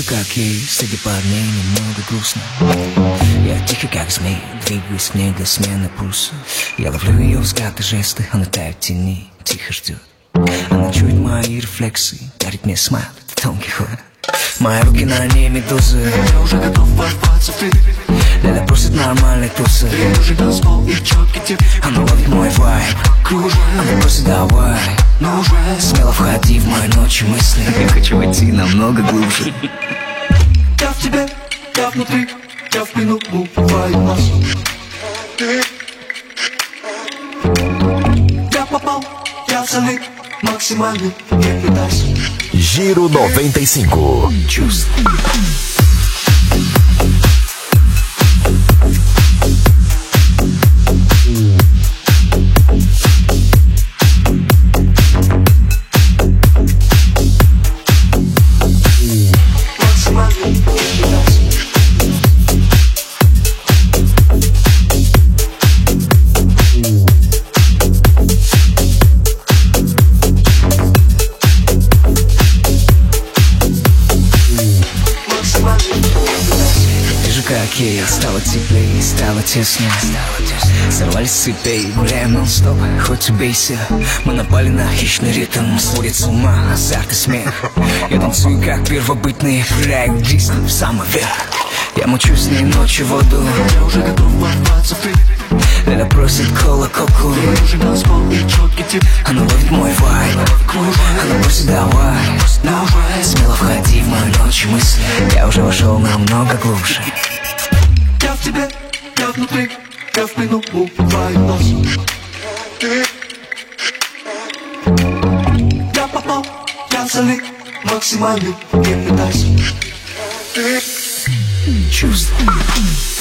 как ей, среди парней немного грустно. Я тихо как змей, двигаюсь в ней для смены пульса. Я ловлю ее взгляд и жесты, она тает в тени, тихо ждет. Она чует мои рефлексы, дарит мне смайл, тонкий ход. Мои руки на ней медузы, я уже готов ворваться в ты. Ляля просит нормальной тусы. Треножи, танцпол и четкий тип. Она ловит мой вайб, кружа. Она просит давай, но уже смело входи в мои ночи мысли. Я хочу войти намного глубже. Я в тебе, я внутри, я в плену, убиваю нас. Я попал, я залип, максимальный, не пытайся. Giro 95. Чувство. Как ей стало теплее, стало теснее. Сорвались с цепей, гуляем нон-стоп, хоть убейся. Мы напали на хищный ритм, сводит с ума азарт и смех. Я танцую как первобытный, проявляю жизнь в самый верх. Я мучу с ней ночью воду, я уже готов ворваться в ты. Ляля просит кола-коку, треножи, танцпол и четкий тип. Она ловит мой вайб, она просит давай, смело входи в мои ночи мысли. Я уже вошел намного глубже. Я в тебе, я внутри, я в плену, убиваю нас. Я попал, я залип, максимальный, не пытайся. Чувство.